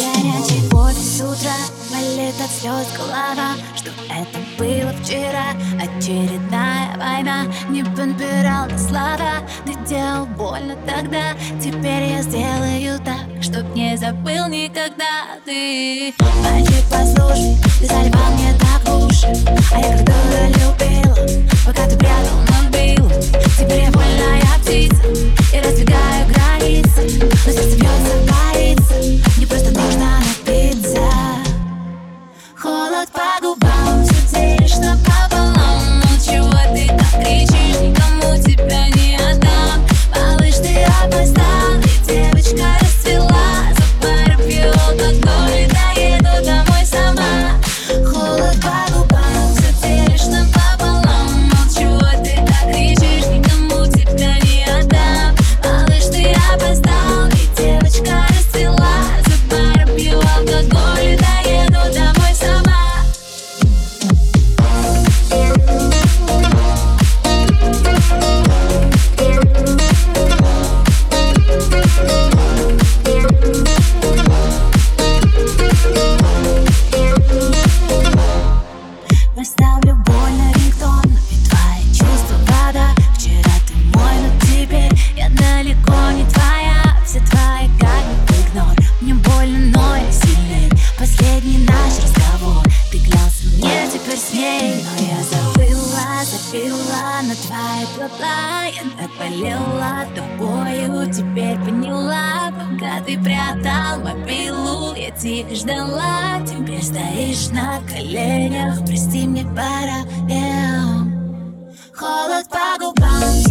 горячей воды с утра болит от слез голова. Что это было вчера? Очередная война. Не подбирал до слова. Ты делал больно тогда. Теперь я сделаю так, чтоб не забыл никогда. Ты, мальчик, послушай, ты заливал мне так в уши. А я как дура любила, пока ты прятал мобилу. Теперь я вольная птица и раздвигаю границы. Но сердце бьется, боится, мне просто нужно напиться. Холод по губам, все делишь напополам. Ну чего ты так кричишь, никому тебя не отдам. Малыш, ты опоздал, и девочка расцвела. За пару пью алкоголь и доеду домой сама. Холод по губам, все делишь напополам. Ну чего ты так кричишь, никому тебя не отдам. Малыш, ты опоздал, и девочка расцвела. За пару пью алкоголь и доеду домой сама. Поставлю боль на рингтон, ведь твои чувства вода. Вчера ты мой, но теперь я далеко не твоя. Все твои как игнор, мне больно, но я сильней. Последний наш разговор, ты клялся мне теперь с ней. Но я забила на твои глаза. Я так болела тобою, теперь поняла. Пока ты прятал мобилу, я тихо ждала. Теперь стоишь на коленях, прости, мне пора. Холод по губам.